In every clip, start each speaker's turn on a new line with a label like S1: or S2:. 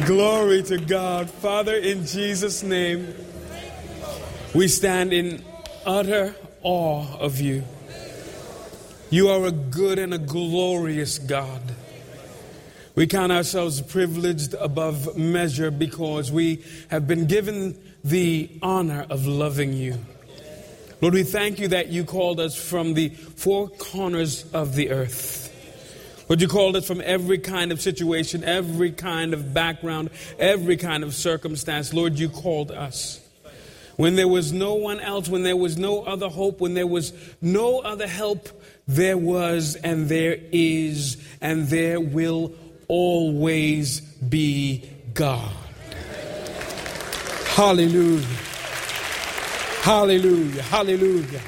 S1: Glory to God. Father, in Jesus' name, we stand in utter awe of you. You are a good and a glorious God. We count ourselves privileged above measure because we have been given the honor of loving you. Lord, we thank you that you called us from the four corners of the earth. Lord, you called us from every kind of situation, every kind of background, every kind of circumstance. Lord, you called us. When there was no one else, when there was no other hope, when there was no other help, there was and there is and there will always be God. Hallelujah. Hallelujah. Hallelujah.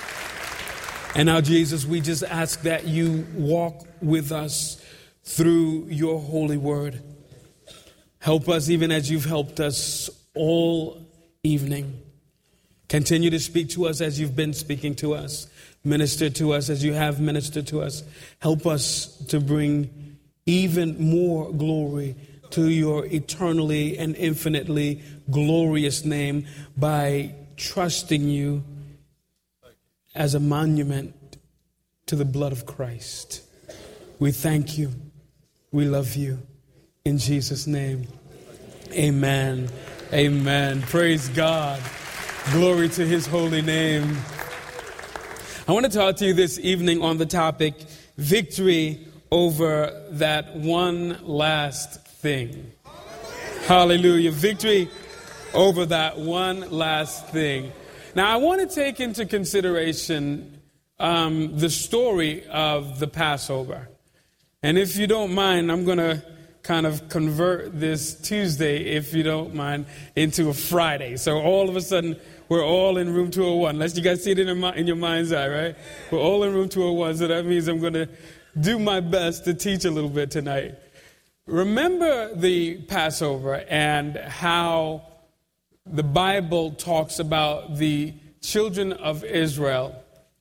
S1: And now, Jesus, we just ask that you walk with us through your holy word. Help us even as you've helped us all evening. Continue to speak to us as you've been speaking to us. Minister to us as you have ministered to us. Help us to bring even more glory to your eternally and infinitely glorious name by trusting you as a monument to the blood of Christ. We thank you. We love you. In Jesus' name, amen. Amen. Praise God. Glory to his holy name. I want to talk to you this evening on the topic, victory over that one last thing. Hallelujah. Victory over that one last thing. Now, I want to take into consideration the story of the Passover. And if you don't mind, I'm going to kind of convert this Tuesday, if you don't mind, into a Friday. So all of a sudden, we're all in room 201. Unless you guys see it in your mind's eye, right? We're all in room 201, so that means I'm going to do my best to teach a little bit tonight. Remember the Passover and how the Bible talks about the children of Israel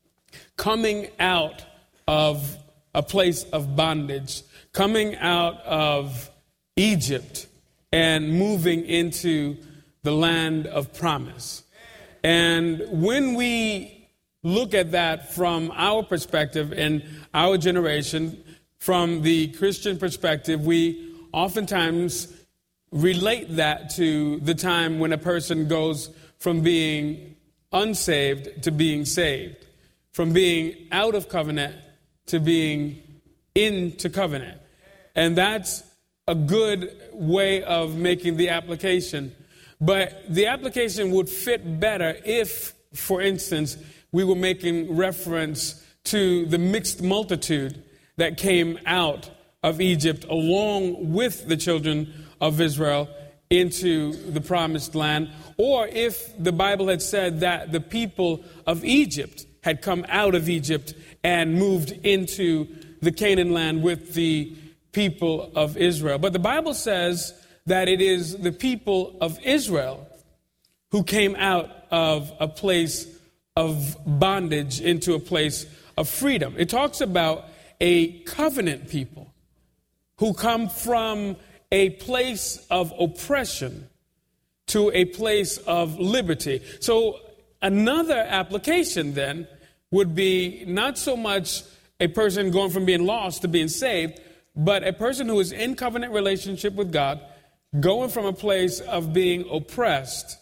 S1: coming out of a place of bondage, coming out of Egypt and moving into the land of promise. And when we look at that from our perspective and our generation, from the Christian perspective, we oftentimes relate that to the time when a person goes from being unsaved to being saved, from being out of covenant to being into covenant. And that's a good way of making the application. But the application would fit better if, for instance, we were making reference to the mixed multitude that came out of Egypt along with the children of Israel into the promised land, or if the Bible had said that the people of Egypt had come out of Egypt and moved into the Canaan land with the people of Israel. But the Bible says that it is the people of Israel who came out of a place of bondage into a place of freedom. It talks about a covenant people who come from a place of oppression to a place of liberty. So another application then would be not so much a person going from being lost to being saved, but a person who is in covenant relationship with God, going from a place of being oppressed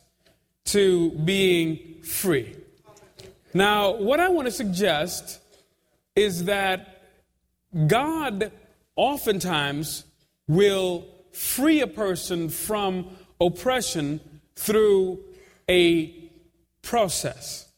S1: to being free. Now, what I want to suggest is that God oftentimes will free a person from oppression through a process.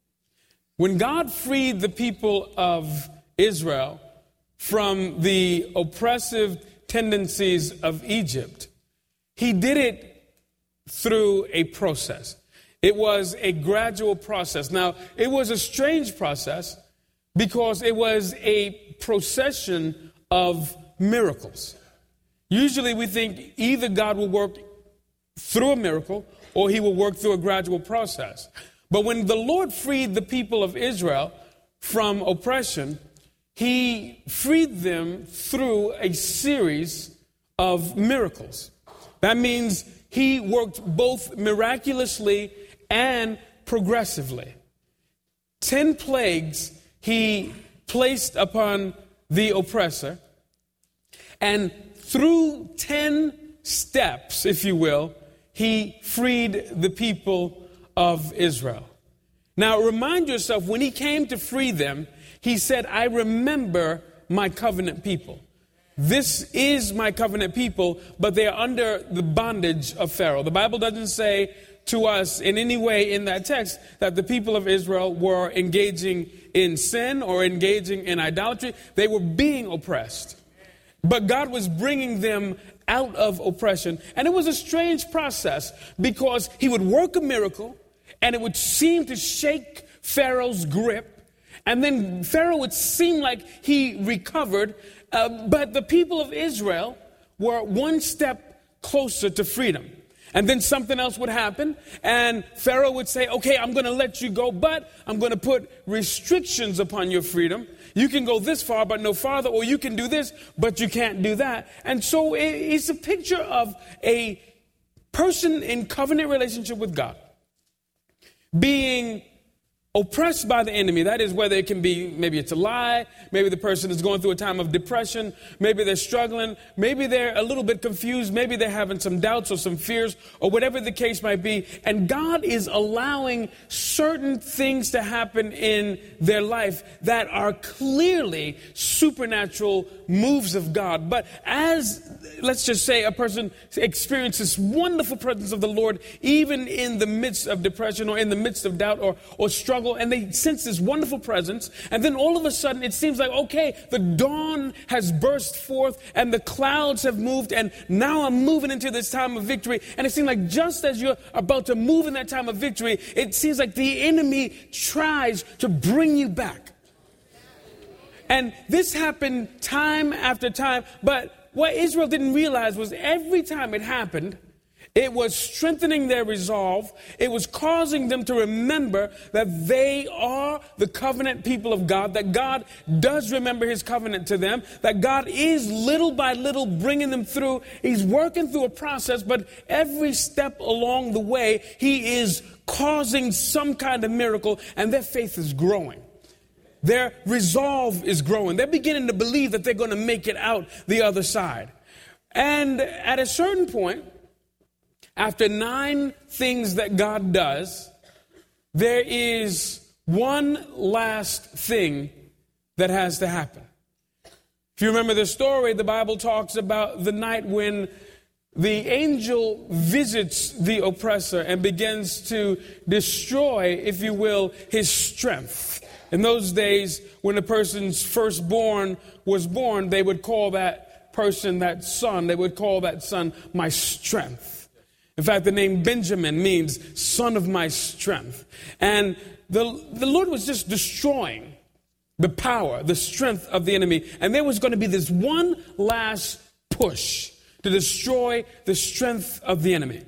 S1: When God freed the people of Israel from the oppressive tendencies of Egypt, he did it through a process. It was a gradual process. Now, it was a strange process because it was a procession of miracles. Usually we think either God will work through a miracle or he will work through a gradual process. But when the Lord freed the people of Israel from oppression, he freed them through a series of miracles. That means he worked both miraculously and progressively. 10 plagues he placed upon the oppressor. And through 10 steps, if you will, he freed the people of Israel. Now, remind yourself, when he came to free them, he said, I remember my covenant people. This is my covenant people, but they are under the bondage of Pharaoh. The Bible doesn't say to us in any way in that text that the people of Israel were engaging in sin or engaging in idolatry. They were being oppressed. But God was bringing them out of oppression. And it was a strange process because he would work a miracle and it would seem to shake Pharaoh's grip. And then Pharaoh would seem like he recovered. But the people of Israel were one step closer to freedom. And then something else would happen, and Pharaoh would say, okay, I'm going to let you go, but I'm going to put restrictions upon your freedom. You can go this far, but no farther, or you can do this, but you can't do that. And so it's a picture of a person in covenant relationship with God being oppressed by the enemy. That is whether it can be, maybe it's a lie, maybe the person is going through a time of depression, maybe they're struggling, maybe they're a little bit confused, maybe they're having some doubts or some fears or whatever the case might be. And God is allowing certain things to happen in their life that are clearly supernatural moves of God. But as, let's just say, a person experiences wonderful presence of the Lord, even in the midst of depression or in the midst of doubt or struggle, and they sense this wonderful presence, and then all of a sudden it seems like, okay, the dawn has burst forth and the clouds have moved, and now I'm moving into this time of victory. And it seems like just as you're about to move in that time of victory, it seems like the enemy tries to bring you back. And this happened time after time, but what Israel didn't realize was every time it happened, it was strengthening their resolve. It was causing them to remember that they are the covenant people of God, that God does remember his covenant to them, that God is little by little bringing them through. He's working through a process, but every step along the way, he is causing some kind of miracle, and their faith is growing. Their resolve is growing. They're beginning to believe that they're going to make it out the other side. And at a certain point, after 9 things that God does, there is one last thing that has to happen. If you remember the story, the Bible talks about the night when the angel visits the oppressor and begins to destroy, if you will, his strength. In those days, when a person's firstborn was born, they would call that person, that son, they would call that son my strength. In fact, the name Benjamin means son of my strength. And the Lord was just destroying the power, the strength of the enemy. And there was going to be this one last push to destroy the strength of the enemy.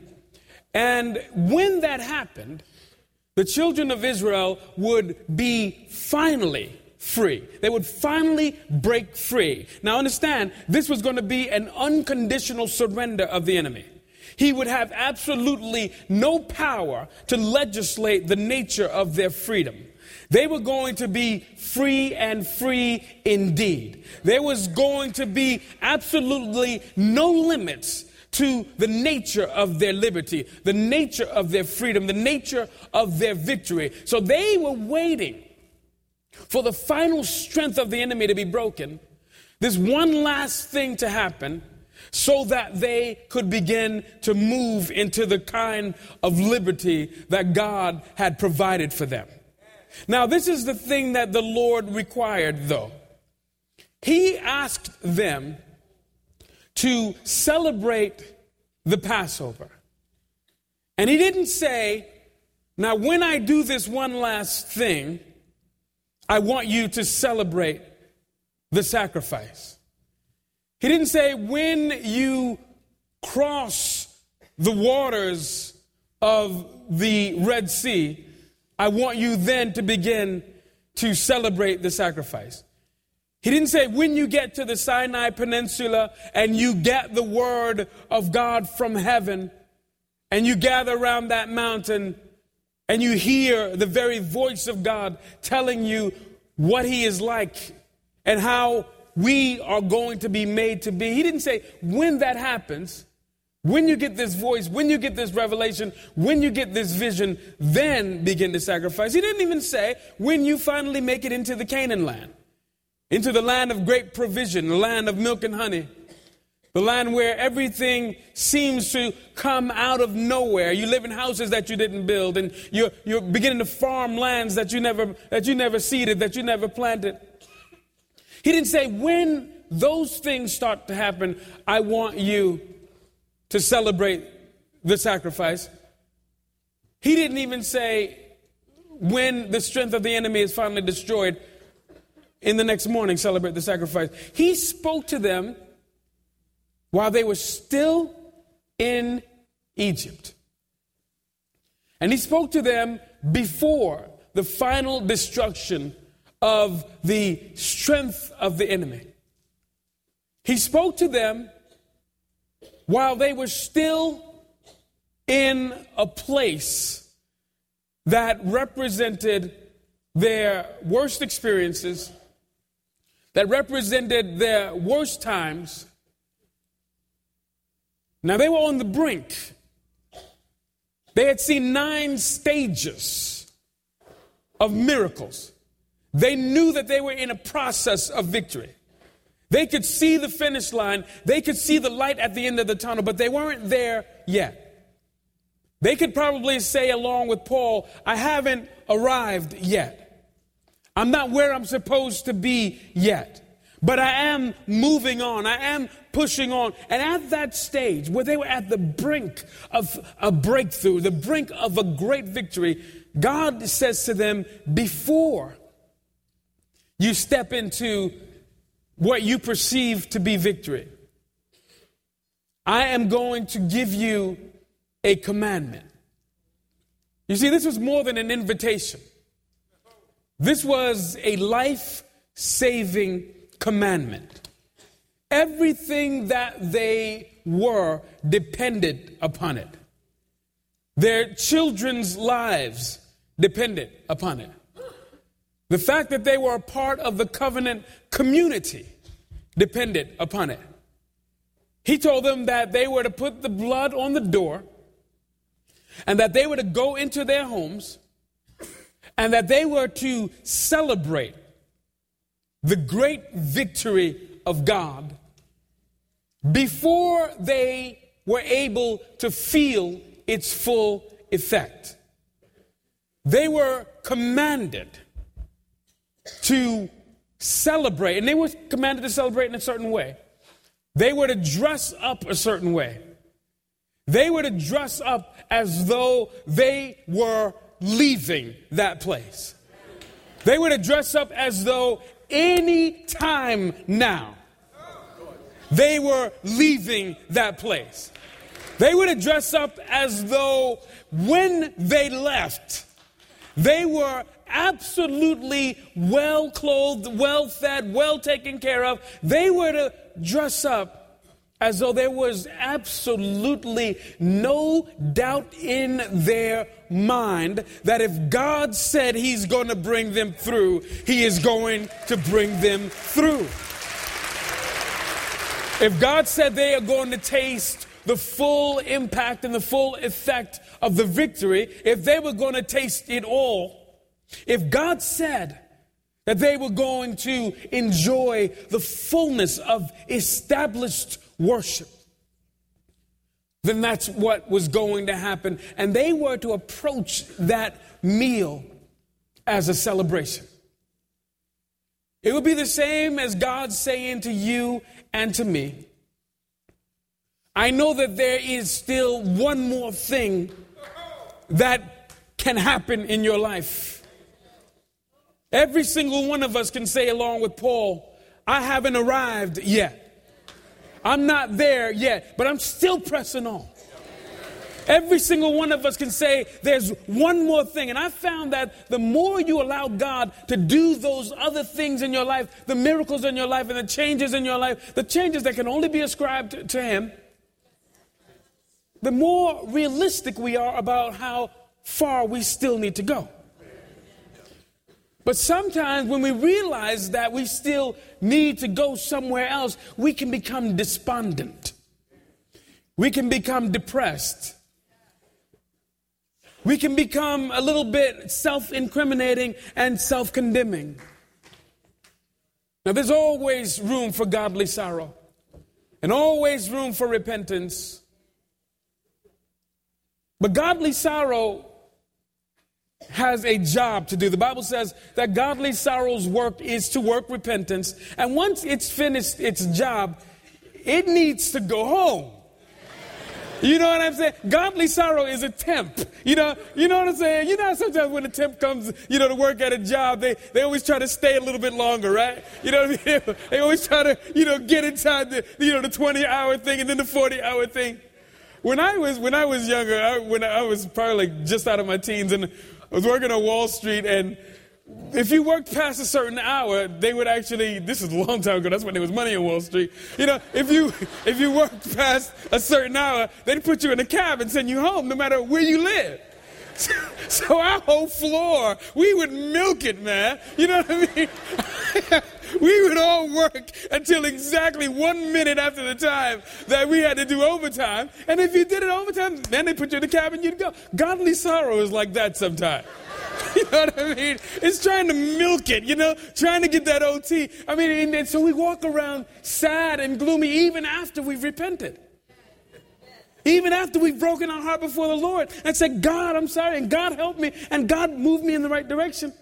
S1: And when that happened, the children of Israel would be finally free. They would finally break free. Now understand, this was going to be an unconditional surrender of the enemy. He would have absolutely no power to legislate the nature of their freedom. They were going to be free and free indeed. There was going to be absolutely no limits to the nature of their liberty, the nature of their freedom, the nature of their victory. So they were waiting for the final strength of the enemy to be broken, this one last thing to happen, so that they could begin to move into the kind of liberty that God had provided for them. Now, this is the thing that the Lord required, though. He asked them to celebrate the Passover. And he didn't say, now when I do this one last thing, I want you to celebrate the sacrifice. He didn't say, when you cross the waters of the Red Sea, I want you then to begin to celebrate the sacrifice. He didn't say when you get to the Sinai Peninsula and you get the word of God from heaven and you gather around that mountain and you hear the very voice of God telling you what he is like and how we are going to be made to be. He didn't say when that happens, when you get this voice, when you get this revelation, when you get this vision, then begin to sacrifice. He didn't even say when you finally make it into the Canaan land, into the land of great provision, the land of milk and honey, the land where everything seems to come out of nowhere. You live in houses that you didn't build, and you're beginning to farm lands that you never seeded, that you never planted. He didn't say when those things start to happen, I want you to celebrate the sacrifice. He didn't even say when the strength of the enemy is finally destroyed, in the next morning, celebrate the sacrifice. He spoke to them while they were still in Egypt. And he spoke to them before the final destruction of the strength of the enemy. He spoke to them while they were still in a place that represented their worst experiences, that represented their worst times. Now they were on the brink. They had seen 9 stages of miracles. They knew that they were in a process of victory. They could see the finish line. They could see the light at the end of the tunnel, but they weren't there yet. They could probably say along with Paul, I haven't arrived yet. I'm not where I'm supposed to be yet, but I am moving on. I am pushing on. And at that stage where they were at the brink of a breakthrough, the brink of a great victory, God says to them, before you step into what you perceive to be victory, I am going to give you a commandment. You see, this was more than an invitation. This was a life-saving commandment. Everything that they were depended upon it. Their children's lives depended upon it. The fact that they were a part of the covenant community depended upon it. He told them that they were to put the blood on the door and that they were to go into their homes and that they were to celebrate the great victory of God before they were able to feel its full effect. They were commanded to celebrate, and they were commanded to celebrate in a certain way. They were to dress up a certain way. They were to dress up as though they were leaving that place. They were to dress up as though any time now they were leaving that place. They were to dress up as though when they left, they were absolutely well clothed, well fed, well taken care of. They were to dress up as though there was absolutely no doubt in their mind that if God said he's going to bring them through, he is going to bring them through. If God said they are going to taste the full impact and the full effect of the victory, if they were going to taste it all, if God said that they were going to enjoy the fullness of established worship, then that's what was going to happen. And they were to approach that meal as a celebration. It would be the same as God saying to you and to me, I know that there is still one more thing that can happen in your life. Every single one of us can say along with Paul, I haven't arrived yet. I'm not there yet, but I'm still pressing on. Every single one of us can say there's one more thing. And I found that the more you allow God to do those other things in your life, the miracles in your life and the changes in your life, the changes that can only be ascribed to him, the more realistic we are about how far we still need to go. But sometimes when we realize that we still need to go somewhere else, we can become despondent. We can become depressed. We can become a little bit self-incriminating and self-condemning. Now, there's always room for godly sorrow and always room for repentance. But godly sorrow has a job to do. The Bible says that godly sorrow's work is to work repentance. And once it's finished its job, it needs to go home. You know what I'm saying? Godly sorrow is a temp. You know what I'm saying? You know, sometimes when a temp comes, to work at a job, they always try to stay a little bit longer, right? You know what I mean? They always try to, get inside the 20-hour thing and then the 40-hour thing. When I was younger, when I was probably like just out of my teens, and I was working on Wall Street, and if you worked past a certain hour, they would actually, this is a long time ago, that's when there was money on Wall Street. If you worked past a certain hour, they'd put you in a cab and send you home no matter where you live. So our whole floor, we would milk it, man. You know what I mean? We would all work until exactly 1 minute after the time that we had to do overtime. And if you did it overtime, then they put you in the cab and you'd go. Godly sorrow is like that sometimes. You know what I mean? It's trying to milk it, trying to get that OT. I mean, and so we walk around sad and gloomy even after we've repented. Even after we've broken our heart before the Lord and said, God, I'm sorry, and God help me, and God moved me in the right direction.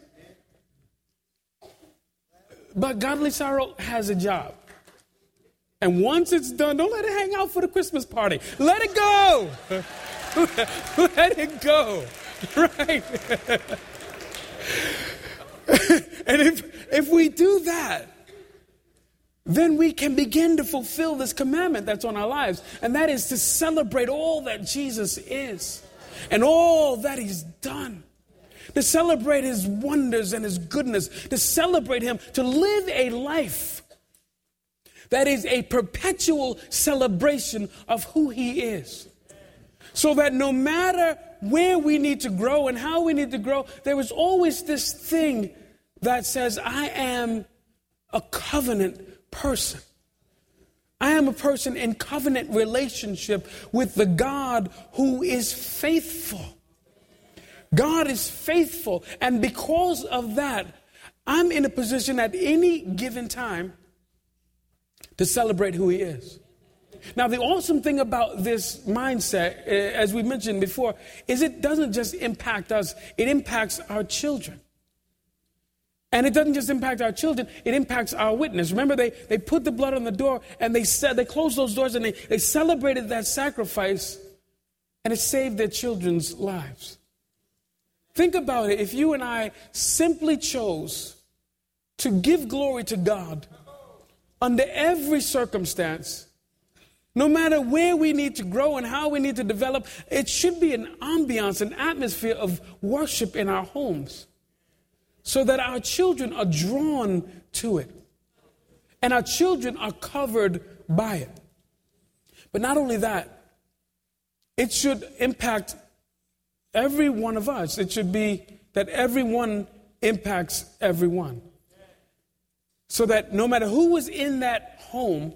S1: But godly sorrow has a job. And once it's done, don't let it hang out for the Christmas party. Let it go. Let it go. Right? And if we do that, then we can begin to fulfill this commandment that's on our lives. And that is to celebrate all that Jesus is and all that he's done. To celebrate his wonders and his goodness. To celebrate him. To live a life that is a perpetual celebration of who he is. So that no matter where we need to grow and how we need to grow, there is always this thing that says, I am a covenant person. I am a person in covenant relationship with the God who is faithful. God is faithful. And because of that, I'm in a position at any given time to celebrate who he is. Now, the awesome thing about this mindset, as we mentioned before, is it doesn't just impact us, it impacts our children. And it doesn't just impact our children, it impacts our witness. Remember, they put the blood on the door and they closed those doors and they celebrated that sacrifice, and it saved their children's lives. Think about it. If you and I simply chose to give glory to God under every circumstance, no matter where we need to grow and how we need to develop, it should be an ambiance, an atmosphere of worship in our homes so that our children are drawn to it and our children are covered by it. But not only that, it should impact every one of us. It should be that everyone impacts everyone. So that no matter who was in that home,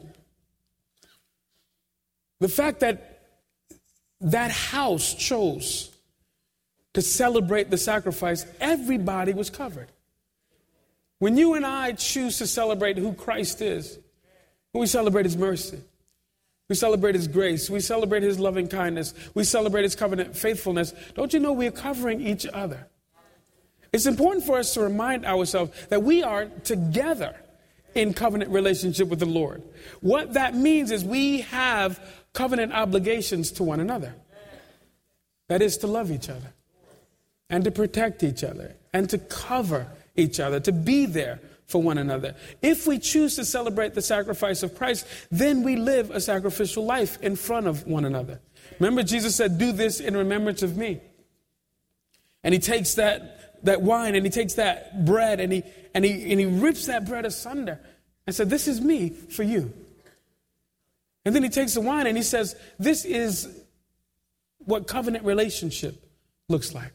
S1: the fact that that house chose to celebrate the sacrifice, everybody was covered. When you and I choose to celebrate who Christ is, we celebrate his mercy. We celebrate his grace. We celebrate his loving kindness. We celebrate his covenant faithfulness. Don't you know we are covering each other? It's important for us to remind ourselves that we are together in covenant relationship with the Lord. What that means is we have covenant obligations to one another. That is to love each other and to protect each other and to cover each other, to be there for one another. If we choose to celebrate the sacrifice of Christ, then we live a sacrificial life in front of one another. Remember, Jesus said, do this in remembrance of me. And he takes that wine and he takes that bread and he rips that bread asunder and said, this is me for you. And then he takes the wine and he says, this is what covenant relationship looks like.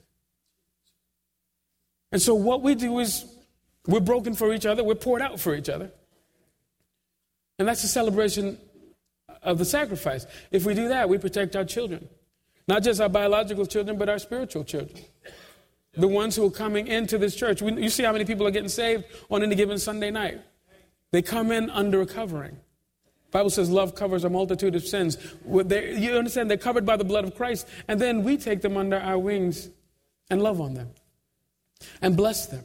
S1: And so what we do is we're broken for each other. We're poured out for each other. And that's a celebration of the sacrifice. If we do that, we protect our children. Not just our biological children, but our spiritual children. The ones who are coming into this church. You see how many people are getting saved on any given Sunday night. They come in under a covering. The Bible says love covers a multitude of sins. You understand? They're covered by the blood of Christ. And then we take them under our wings and love on them and bless them.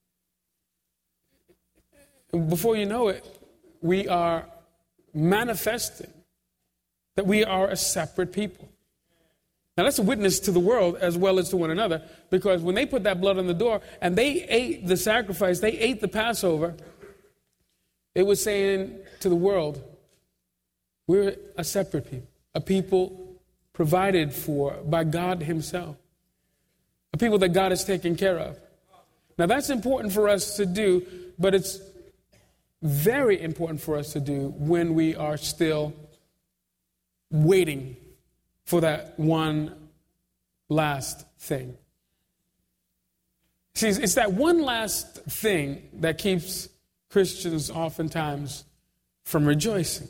S1: Before you know it, we are manifesting that we are a separate people. Now that's a witness to the world as well as to one another, because when they put that blood on the door and they ate the sacrifice, they ate the Passover, it was saying to the world, we're a separate people, a people provided for by God himself, a people that God has taken care of. Now that's important for us to do, but it's very important for us to do when we are still waiting for that one last thing. See, it's that one last thing that keeps Christians oftentimes from rejoicing.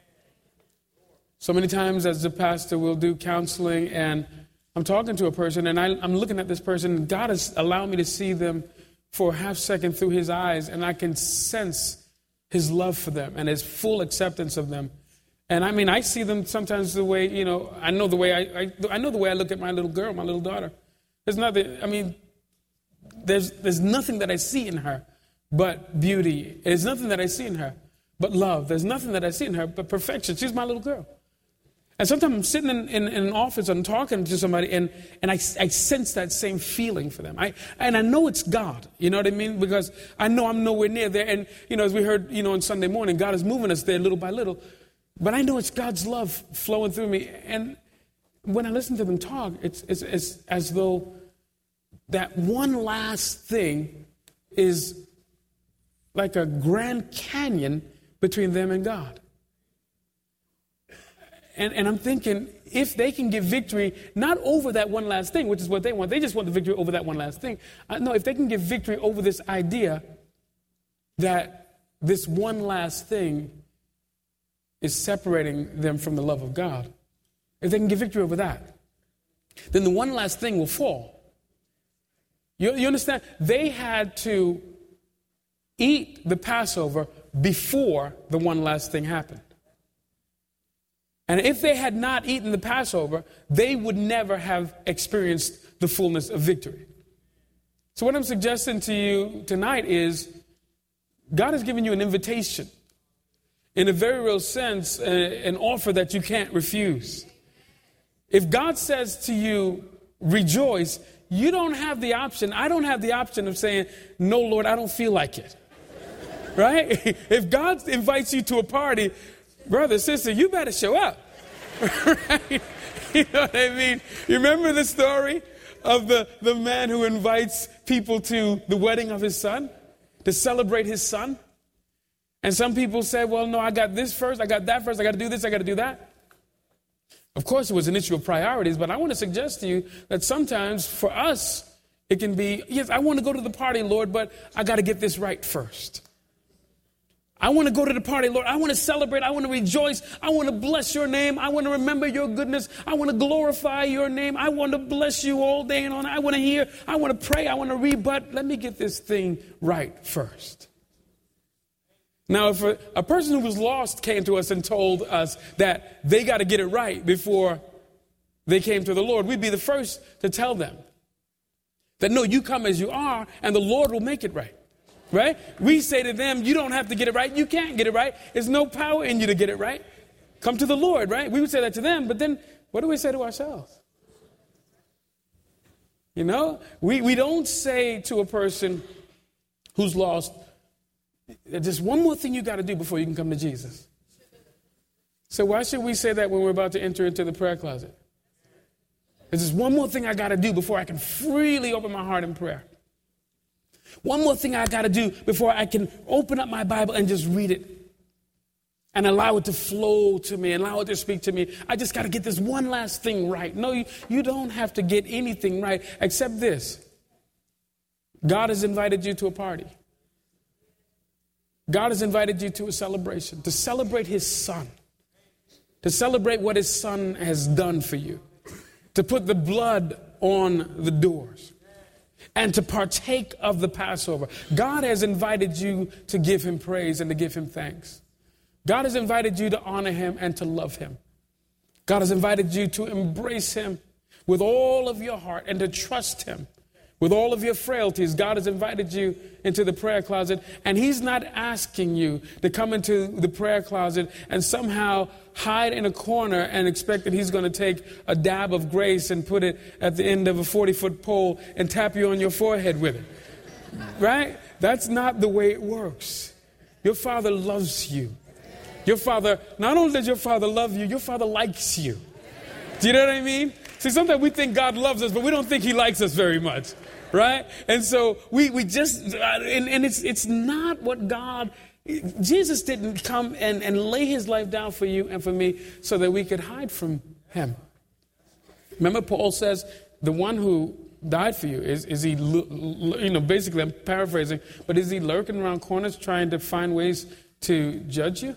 S1: So many times as a pastor, we'll do counseling and I'm talking to a person and I'm looking at this person and God has allowed me to see them for a half second through his eyes, and I can sense his love for them and his full acceptance of them. And I mean, I see them sometimes the way, I know the way I know the way I look at my little girl, my little daughter. There's nothing, there's nothing that I see in her but beauty. There's nothing that I see in her but love. There's nothing that I see in her but perfection. She's my little girl. And sometimes I'm sitting in an office and talking to somebody and I sense that same feeling for them. And I know it's God, you know what I mean? Because I know I'm nowhere near there. And, as we heard, on Sunday morning, God is moving us there little by little. But I know it's God's love flowing through me. And when I listen to them talk, it's as though that one last thing is like a Grand Canyon between them and God. And I'm thinking, if they can give victory, not over that one last thing, which is what they want. They just want the victory over that one last thing. No, if they can give victory over this idea that this one last thing is separating them from the love of God, if they can give victory over that, then the one last thing will fall. You understand? They had to eat the Passover before the one last thing happened. And if they had not eaten the Passover, they would never have experienced the fullness of victory. So what I'm suggesting to you tonight is God has given you an invitation. In a very real sense, an offer that you can't refuse. If God says to you, rejoice, you don't have the option. I don't have the option of saying, no, Lord, I don't feel like it. Right? If God invites you to a party, brother, sister, you better show up. Right? You know what I mean? You remember the story of the man who invites people to the wedding of his son, to celebrate his son? And some people say, well, no, I got this first, I got that first, I got to do this, I got to do that. Of course, it was an issue of priorities, but I want to suggest to you that sometimes for us, it can be, yes, I want to go to the party, Lord, but I got to get this right first. I want to go to the party, Lord. I want to celebrate. I want to rejoice. I want to bless your name. I want to remember your goodness. I want to glorify your name. I want to bless you all day and all night. I want to hear. I want to pray. I want to read, but let me get this thing right first. Now, if a person who was lost came to us and told us that they got to get it right before they came to the Lord, we'd be the first to tell them that, no, you come as you are, and the Lord will make it right. Right? We say to them, you don't have to get it right. You can't get it right. There's no power in you to get it right. Come to the Lord, right? We would say that to them, but then what do we say to ourselves? We don't say to a person who's lost, Just one more thing you got to do before you can come to Jesus. So why should we say that when we're about to enter into the prayer closet? There's just one more thing I got to do before I can freely open my heart in prayer. One more thing I got to do before I can open up my Bible and just read it and allow it to flow to me, allow it to speak to me. I just got to get this one last thing right. No, you don't have to get anything right except this. God has invited you to a party. God has invited you to a celebration, to celebrate his son, to celebrate what his son has done for you, to put the blood on the doors, and to partake of the Passover. God has invited you to give him praise and to give him thanks. God has invited you to honor him and to love him. God has invited you to embrace him with all of your heart and to trust him with all of your frailties. God has invited you into the prayer closet, and he's not asking you to come into the prayer closet and somehow hide in a corner and expect that he's going to take a dab of grace and put it at the end of a 40-foot pole and tap you on your forehead with it. Right? That's not the way it works. Your Father loves you. Your Father, not only does your Father love you, your Father likes you. Do you know what I mean? See, sometimes we think God loves us, but we don't think he likes us very much. Right? And so we just, and it's not what God, Jesus didn't come and lay his life down for you and for me so that we could hide from him. Remember, Paul says, the one who died for you, is he, basically I'm paraphrasing, but is he lurking around corners trying to find ways to judge you?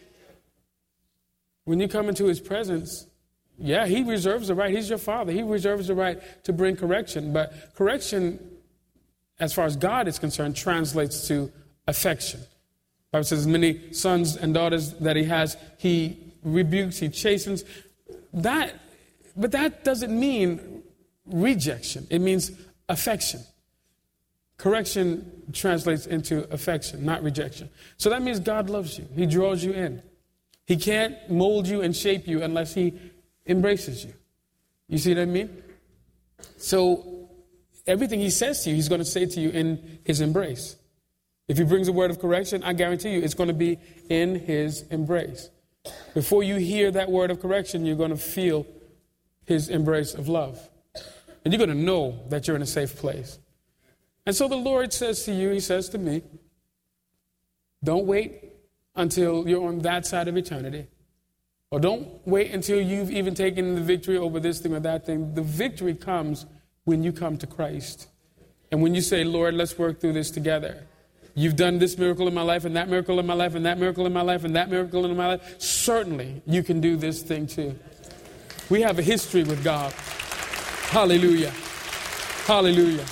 S1: When you come into his presence, yeah, he reserves the right. He's your Father. He reserves the right to bring correction. But correction, as far as God is concerned, translates to affection. The Bible says, as many sons and daughters that he has, he rebukes, he chastens. But that doesn't mean rejection. It means affection. Correction translates into affection, not rejection. So that means God loves you. He draws you in. He can't mold you and shape you unless he embraces you. You see what I mean? So everything he says to you, he's going to say to you in his embrace. If he brings a word of correction, I guarantee you it's going to be in his embrace. Before you hear that word of correction, you're going to feel his embrace of love. And you're going to know that you're in a safe place. And so the Lord says to you, he says to me, don't wait until you're on that side of eternity. Or don't wait until you've even taken the victory over this thing or that thing. The victory comes when you come to Christ. And when you say, Lord, let's work through this together. You've done this miracle in my life, and that miracle in my life, and that miracle in my life, and that miracle in my life. Certainly, you can do this thing too. We have a history with God. Hallelujah. Hallelujah.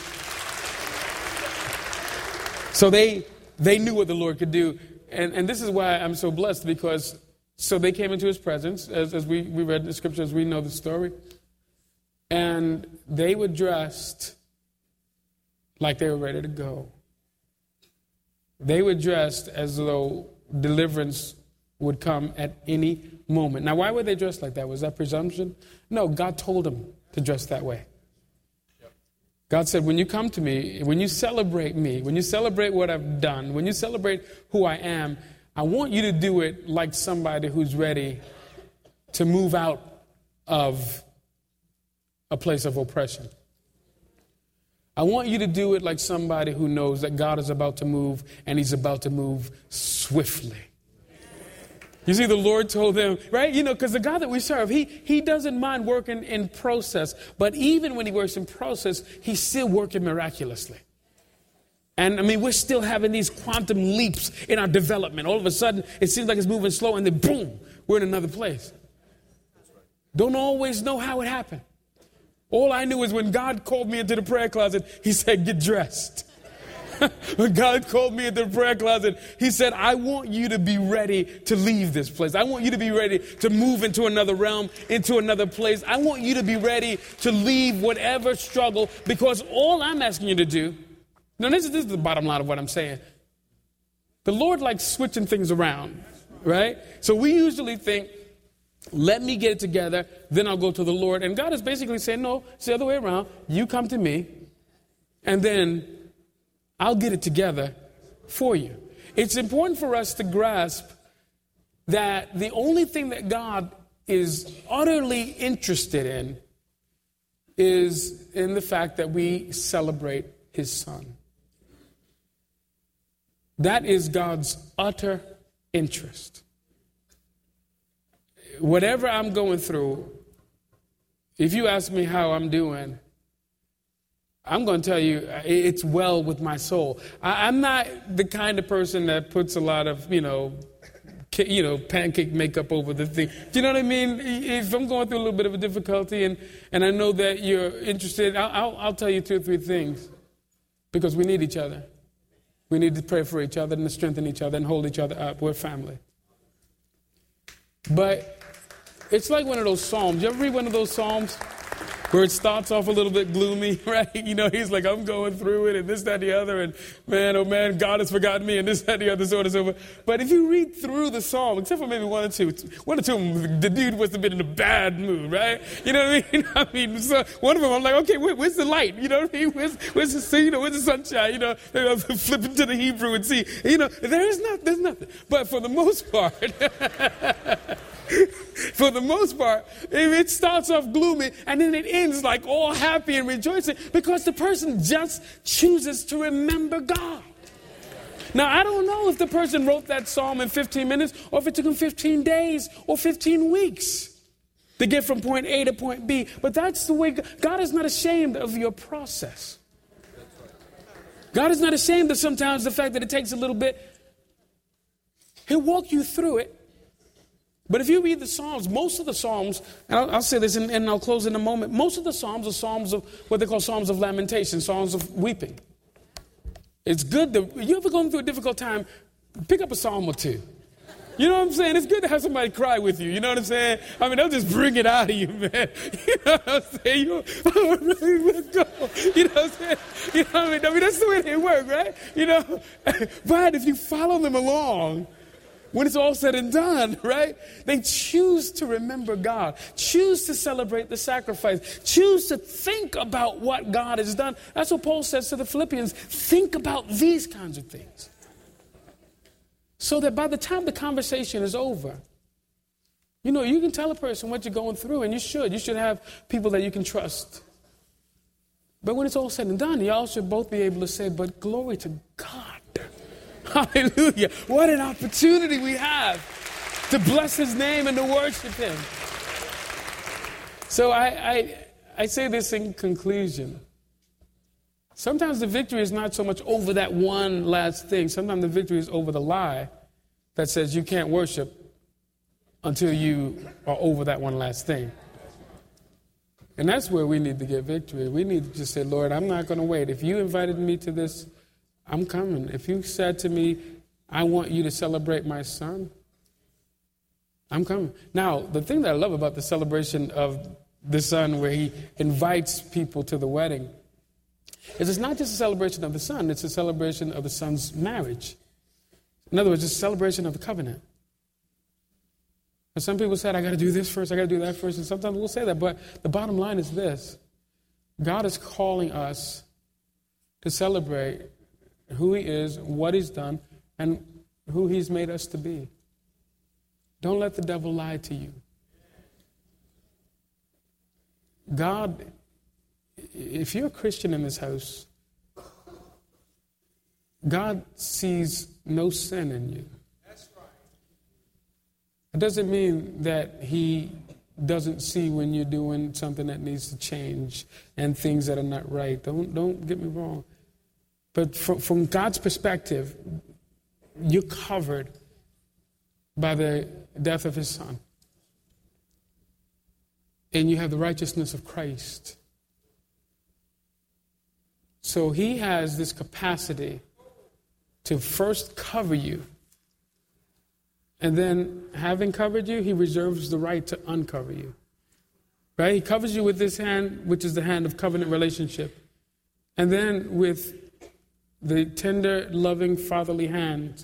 S1: So they knew what the Lord could do. And this is why I'm so blessed, because so they came into his presence, as we read the scriptures, we know the story. And they were dressed like they were ready to go. They were dressed as though deliverance would come at any moment. Now, why were they dressed like that? Was that presumption? No, God told them to dress that way. God said, when you come to me, when you celebrate me, when you celebrate what I've done, when you celebrate who I am, I want you to do it like somebody who's ready to move out of a place of oppression. I want you to do it like somebody who knows that God is about to move, and he's about to move swiftly. You see, the Lord told them, right? Because the God that we serve, he doesn't mind working in process. But even when he works in process, he's still working miraculously. And we're still having these quantum leaps in our development. All of a sudden, it seems like it's moving slow, and then boom, we're in another place. Don't always know how it happened. All I knew is when God called me into the prayer closet, he said, get dressed. When God called me into the prayer closet, he said, I want you to be ready to leave this place. I want you to be ready to move into another realm, into another place. I want you to be ready to leave whatever struggle, because all I'm asking you to do, now this is the bottom line of what I'm saying. The Lord likes switching things around, right? So we usually think, let me get it together, then I'll go to the Lord. And God is basically saying, no, it's the other way around. You come to me, and then I'll get it together for you. It's important for us to grasp that the only thing that God is utterly interested in is in the fact that we celebrate his son. That is God's utter interest. Whatever I'm going through, if you ask me how I'm doing, I'm going to tell you it's well with my soul. I'm not the kind of person that puts a lot of, pancake makeup over the thing. Do you know what I mean? If I'm going through a little bit of a difficulty and I know that you're interested, I'll tell you 2 or 3 things. Because we need each other. We need to pray for each other and to strengthen each other and hold each other up. We're family. But it's like one of those Psalms. You ever read one of those Psalms where it starts off a little bit gloomy, right? He's like, I'm going through it and this, that, the other. And man, oh man, God has forgotten me and this, that, the other, so on and so forth. But if you read through the Psalm, except for maybe one or two, the dude must have been in a bad mood, right? You know what I mean? So one of them, I'm like, okay, where's the light? You know what I mean? Where's the where's the sunshine? Flip into the Hebrew and see. There's nothing. But for the most part, it starts off gloomy and then it ends like all happy and rejoicing because the person just chooses to remember God. Now, I don't know if the person wrote that psalm in 15 minutes or if it took him 15 days or 15 weeks to get from point A to point B. But that's the way God is not ashamed of your process. God is not ashamed of sometimes the fact that it takes a little bit. He'll walk you through it. But if you read the Psalms, most of the Psalms, and I'll say this and I'll close in a moment, most of the Psalms are Psalms of what they call Psalms of lamentation, Psalms of weeping. It's good you ever going through a difficult time, pick up a Psalm or 2. You know what I'm saying? It's good to have somebody cry with you. You know what I'm saying? I mean, they'll just bring it out of you, man. You know what I'm saying? Let's go. You know what I'm saying? You know what I mean, that's the way they work, right? But if you follow them along, when it's all said and done, right? They choose to remember God, choose to celebrate the sacrifice, choose to think about what God has done. That's what Paul says to the Philippians. Think about these kinds of things. So that by the time the conversation is over, you can tell a person what you're going through, and you should. You should have people that you can trust. But when it's all said and done, y'all should both be able to say, but glory to God. Hallelujah. What an opportunity we have to bless his name and to worship him. So I say this in conclusion. Sometimes the victory is not so much over that one last thing. Sometimes the victory is over the lie that says you can't worship until you are over that one last thing. And that's where we need to get victory. We need to just say, Lord, I'm not going to wait. If you invited me to this, I'm coming. If you said to me, I want you to celebrate my son, I'm coming. Now, the thing that I love about the celebration of the son, where he invites people to the wedding, is it's not just a celebration of the son, it's a celebration of the son's marriage. In other words, it's a celebration of the covenant. And some people said, I got to do this first, I got to do that first, and sometimes we'll say that, but the bottom line is this. God is calling us to celebrate who he is, what he's done, and who he's made us to be. Don't let the devil lie to you. God, if you're a Christian in this house, God sees no sin in you. It doesn't mean that he doesn't see when you're doing something that needs to change and things that are not right. Don't get me wrong. But from God's perspective, you're covered by the death of his son. And you have the righteousness of Christ. So he has this capacity to first cover you. And then, having covered you, he reserves the right to uncover you. Right? He covers you with this hand, which is the hand of covenant relationship. And then with the tender, loving, fatherly hand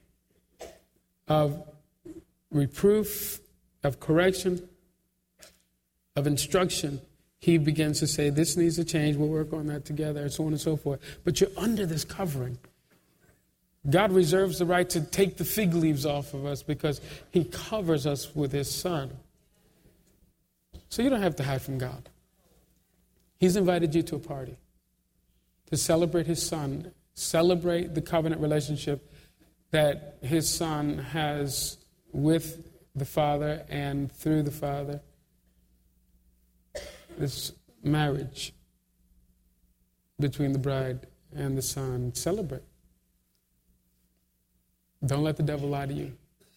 S1: of reproof, of correction, of instruction, he begins to say, this needs to change, we'll work on that together, and so on and so forth. But you're under this covering. God reserves the right to take the fig leaves off of us because he covers us with his Son. So you don't have to hide from God. He's invited you to a party to celebrate his Son, celebrate the covenant relationship that his Son has with the Father and through the Father. This marriage between the bride and the Son. Celebrate. Don't let the devil lie to you.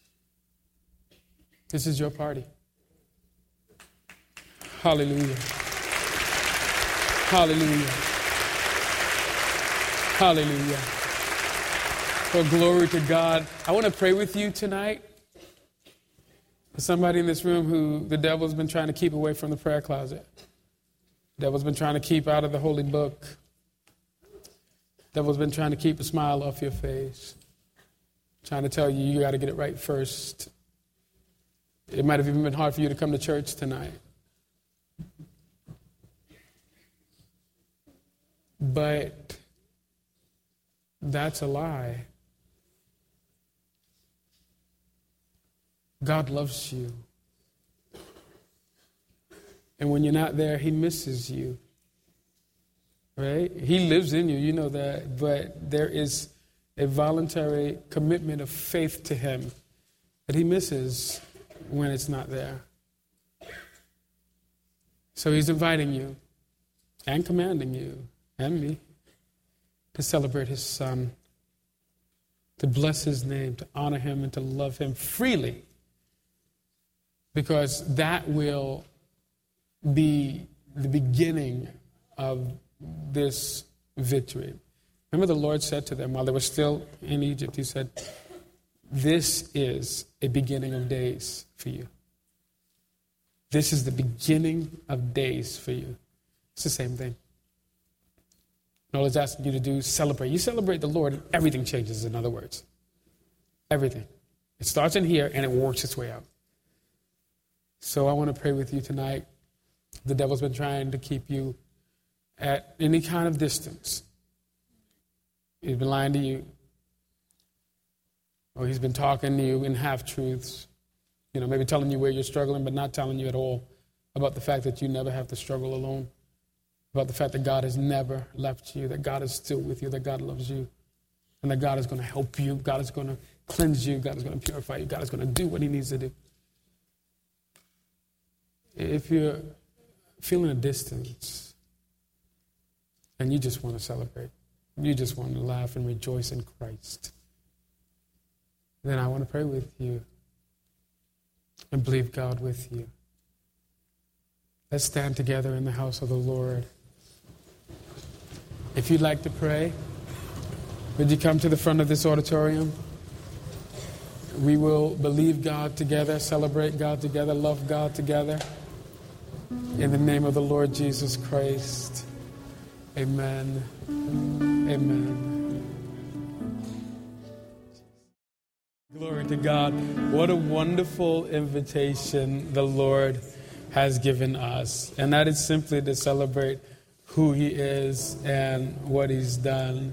S1: This is your party. Hallelujah. Hallelujah. Hallelujah. Well, glory to God. I want to pray with you tonight. For somebody in this room who the devil's been trying to keep away from the prayer closet. The devil's been trying to keep out of the holy book. The devil's been trying to keep a smile off your face. Trying to tell you, you got to get it right first. It might have even been hard for you to come to church tonight. But that's a lie. God loves you. And when you're not there, he misses you. Right? He lives in you, you know that. But there is a voluntary commitment of faith to him that he misses when it's not there. So he's inviting you and commanding you and me to celebrate his Son, to bless his name, to honor him, and to love him freely, because that will be the beginning of this victory. Remember, the Lord said to them while they were still in Egypt, he said, this is a beginning of days for you. This is the beginning of days for you. It's the same thing. All he's asking you to do is celebrate. You celebrate the Lord and everything changes, in other words. Everything. It starts in here and it works its way out. So I want to pray with you tonight. The devil's been trying to keep you at any kind of distance. He's been lying to you. Or he's been talking to you in half-truths. You know, maybe telling you where you're struggling, but not telling you at all about the fact that you never have to struggle alone. About the fact that God has never left you, that God is still with you, that God loves you, and that God is going to help you. God is going to cleanse you. God is going to purify you. God is going to do what he needs to do. If you're feeling a distance and you just want to celebrate, you just want to laugh and rejoice in Christ, then I want to pray with you and believe God with you. Let's stand together in the house of the Lord. If you'd like to pray, would you come to the front of this auditorium? We will believe God together, celebrate God together, love God together. In the name of the Lord Jesus Christ. Amen. Amen. Glory to God. What a wonderful invitation the Lord has given us. And that is simply to celebrate who he is and what he's done.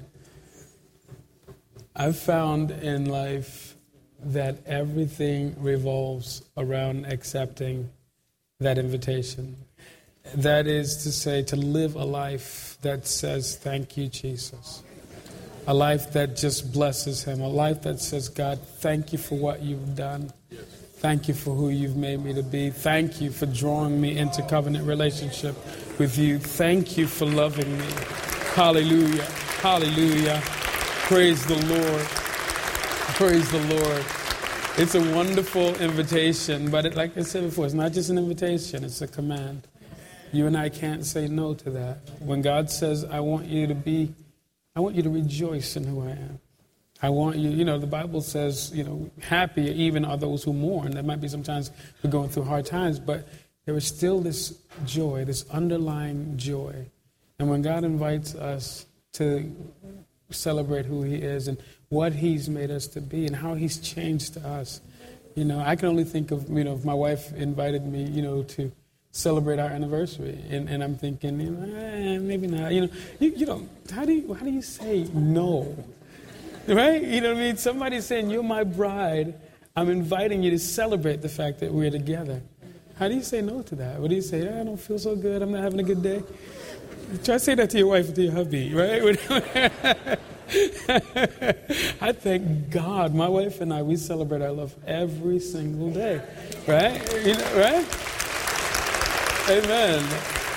S1: I've found in life that everything revolves around accepting that invitation. That is to say, to live a life that says, thank you, Jesus. A life that just blesses him. A life that says, God, thank you for what you've done. Thank you for who you've made me to be. Thank you for drawing me into covenant relationship with you. Thank you for loving me. Hallelujah. Hallelujah. Praise the Lord. Praise the Lord. It's a wonderful invitation, but like I said before, it's not just an invitation, it's a command. You and I can't say no to that. When God says, I want you to rejoice in who I am. I want you, the Bible says, happy even are those who mourn. There might be sometimes we're going through hard times, but there is still this joy, this underlying joy. And when God invites us to celebrate who he is and what he's made us to be and how he's changed us, I can only think of, if my wife invited me, to celebrate our anniversary, and I'm thinking, maybe not. You don't. How do you say no? Right? You know what I mean? Somebody's saying, you're my bride. I'm inviting you to celebrate the fact that we're together. How do you say no to that? What do you say? I don't feel so good. I'm not having a good day. Try to say that to your wife or to your hubby, right? I thank God. My wife and I, we celebrate our love every single day. Right? Right? Amen.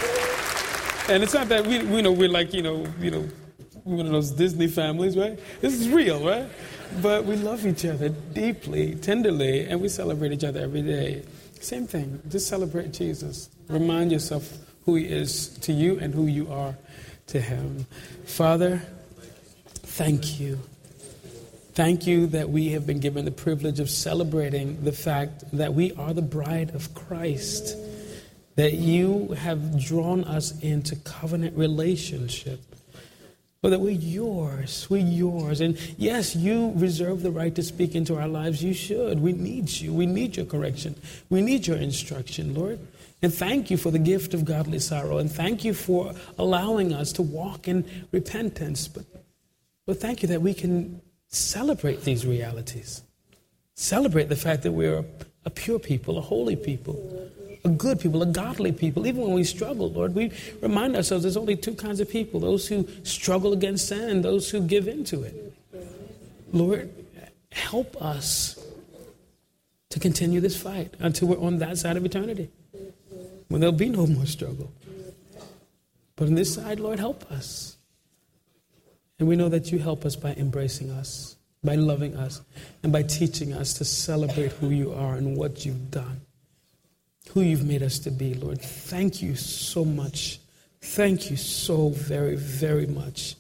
S1: And it's not that we're like, one of those Disney families, right? This is real, right? But we love each other deeply, tenderly, and we celebrate each other every day. Same thing. Just celebrate Jesus. Remind yourself who he is to you and who you are to him. Father, thank you. Thank you that we have been given the privilege of celebrating the fact that we are the bride of Christ, that you have drawn us into covenant relationship. But that we're yours. And yes, you reserve the right to speak into our lives. You should. We need you. We need your correction. We need your instruction, Lord. And thank you for the gift of godly sorrow. And thank you for allowing us to walk in repentance. But thank you that we can celebrate these realities. Celebrate the fact that we're a pure people, a holy people, a good people, a godly people. Even when we struggle, Lord, we remind ourselves there's only two kinds of people: those who struggle against sin and those who give into it. Lord, help us to continue this fight until we're on that side of eternity, when there'll be no more struggle. But on this side, Lord, help us. And we know that you help us by embracing us, by loving us, and by teaching us to celebrate who you are and what you've done, who you've made us to be, Lord. Thank you so much. Thank you so very, very much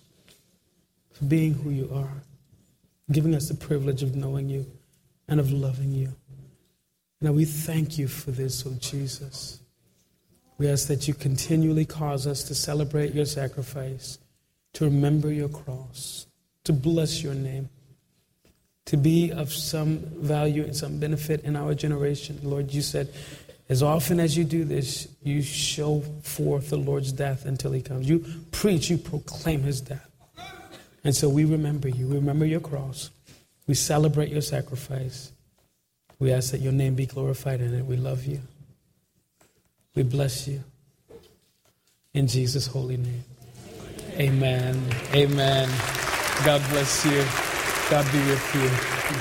S1: for being who you are, giving us the privilege of knowing you and of loving you. Now we thank you for this, oh Jesus. We ask that you continually cause us to celebrate your sacrifice, to remember your cross, to bless your name, to be of some value and some benefit in our generation. Lord, you said, as often as you do this, you show forth the Lord's death until he comes. You preach, you proclaim his death. And so we remember you. We remember your cross. We celebrate your sacrifice. We ask that your name be glorified in it. We love you. We bless you. In Jesus' holy name. Amen. Amen. God bless you. God be with you.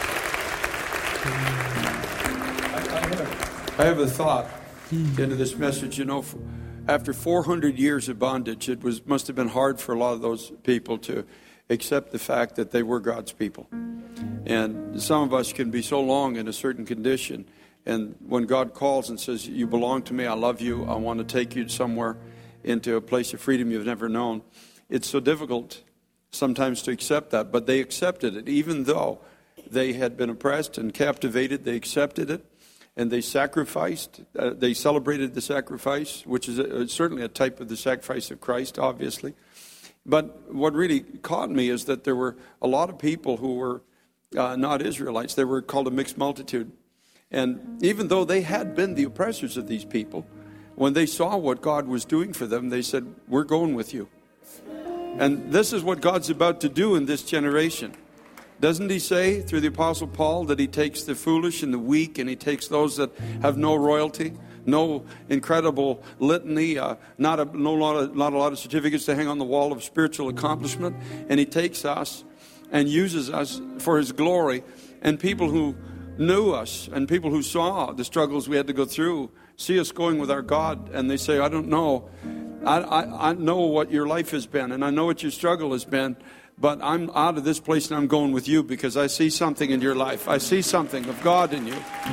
S2: I have a thought into this message. After 400 years of bondage, must have been hard for a lot of those people to accept the fact that they were God's people. And some of us can be so long in a certain condition, and when God calls and says, you belong to me, I love you, I want to take you somewhere into a place of freedom you've never known, it's so difficult sometimes to accept that. But they accepted it. Even though they had been oppressed and captivated, they accepted it. And they sacrificed, they celebrated the sacrifice, which is certainly a type of the sacrifice of Christ, obviously. But what really caught me is that there were a lot of people who were not Israelites. They were called a mixed multitude. And even though they had been the oppressors of these people, when they saw what God was doing for them, they said, we're going with you. And this is what God's about to do in this generation. Doesn't he say through the Apostle Paul that he takes the foolish and the weak, and he takes those that have no royalty, no incredible litany, not a lot of certificates to hang on the wall of spiritual accomplishment, and he takes us and uses us for his glory. And people who knew us and people who saw the struggles we had to go through see us going with our God, and they say, I don't know. I know what your life has been, and I know what your struggle has been, but I'm out of this place and I'm going with you because I see something in your life. I see something of God in you.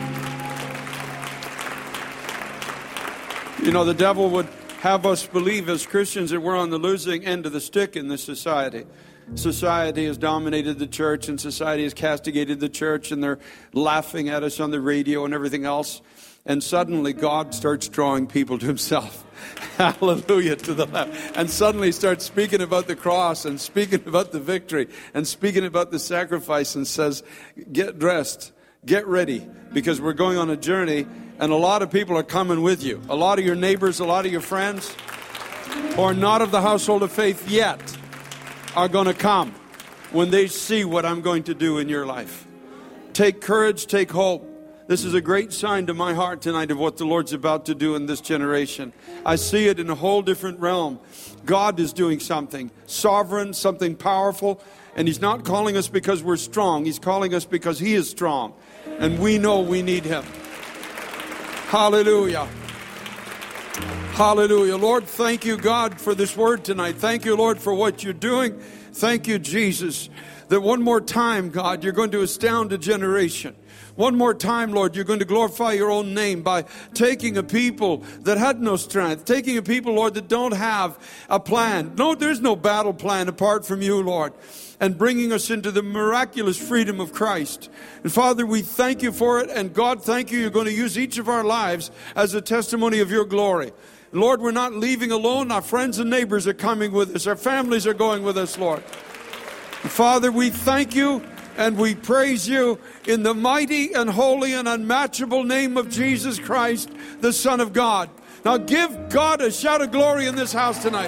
S2: The devil would have us believe as Christians that we're on the losing end of the stick in this society. Society has dominated the church, and society has castigated the church, and they're laughing at us on the radio and everything else. And suddenly God starts drawing people to himself. Hallelujah to the Lamb. And suddenly starts speaking about the cross and speaking about the victory and speaking about the sacrifice, and says, get dressed, get ready, because we're going on a journey, and a lot of people are coming with you. A lot of your neighbors, a lot of your friends who are not of the household of faith yet are going to come. when they see what I'm going to do in your life. Take courage, take hope. This is a great sign to my heart tonight of what the Lord's about to do in this generation. I see it in a whole different realm. God is doing something sovereign, something powerful. And He's not calling us because we're strong. He's calling us because He is strong. And we know we need Him. Hallelujah. Hallelujah. Lord, thank you, God, for this word tonight. Thank you, Lord, for what you're doing. Thank you, Jesus, that one more time, God, you're going to astound a generation. One more time, Lord, you're going to glorify your own name by taking a people that had no strength, taking a people, Lord, that don't have a plan. No, there's no battle plan apart from you, Lord, and bringing us into the miraculous freedom of Christ. And Father, we thank you for it. And God, thank you. You're going to use each of our lives as a testimony of your glory. Lord, we're not leaving alone. Our friends and neighbors are coming with us. Our families are going with us, Lord. And Father, we thank you. And we praise you in the mighty and holy and unmatchable name of Jesus Christ, the Son of God. Now give God a shout of glory in this house tonight.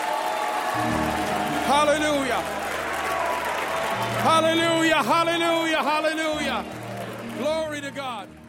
S2: Hallelujah. Hallelujah, hallelujah, hallelujah. Glory to God.